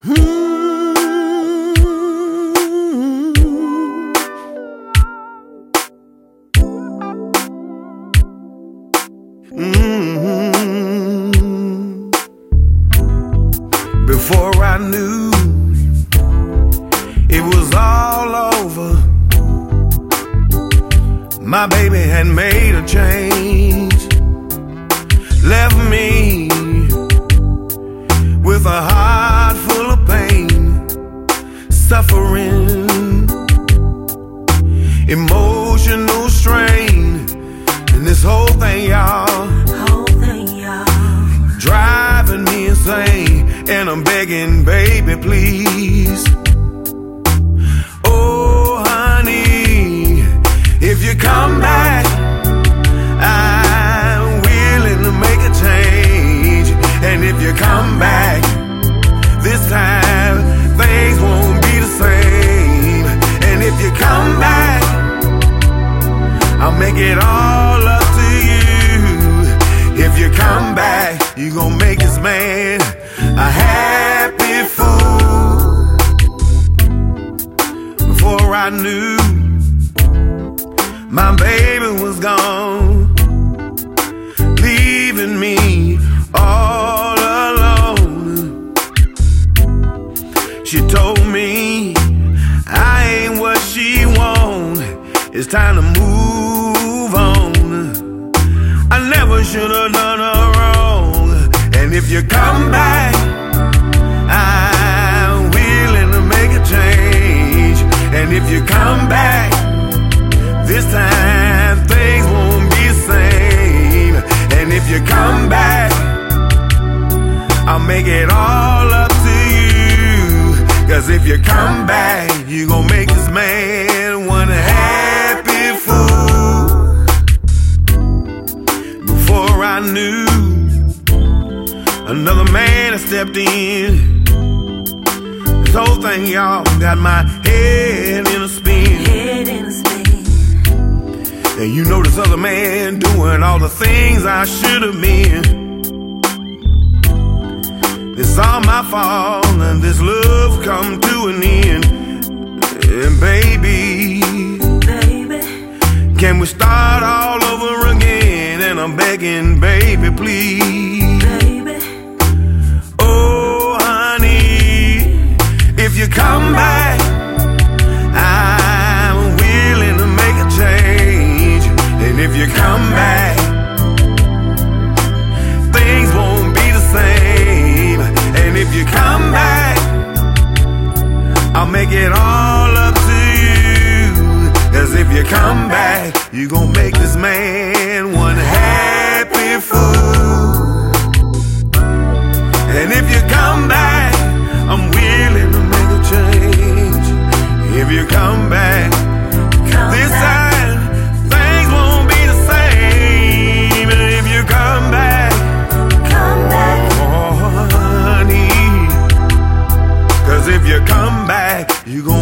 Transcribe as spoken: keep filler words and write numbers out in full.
Mm-hmm. Before I knew it was all over, my baby had made a change, left me with a heart full of pain, suffering, emotional strain, and this whole thing, y'all, whole thing, y'all, driving me insane. And I'm begging, baby, please, oh honey, if you come back, I'm willing to make a change. And if you come back, this time things won't be the same. And if you come back, I'll make it all up to you. If you come back, you gon' make this man a happy fool. Before I knew, my baby was gone, leaving me all alone. She told me I ain't what she want, it's time to move on. I never should've done her wrong. And if you come back, I'm willing to make a change. And if you come back, this time things won't be the same. And if you come back, I'll make it all up to you. Cause if you come back, you gon' make this man one happy fool. Before I knew, another man had stepped in. This whole thing, y'all, got my head in a spin. head in a spin. And you know this other man doing all the things I should have been. It's all my fault, and this love come to an end. And baby, baby, can we start all over again? And I'm begging, baby, please, baby, oh honey, if you come back, I'm willing to make a change. And if you come back, things won't be the same. And if you come back, I'll make it all up to you. Cause if you come back, you gon' make this man one happy fool. And if you come back, I'm willing to make a change. If you come back, come this back. time things won't be the same. And if you come back, Come back, oh honey, cause if you come back, you gon'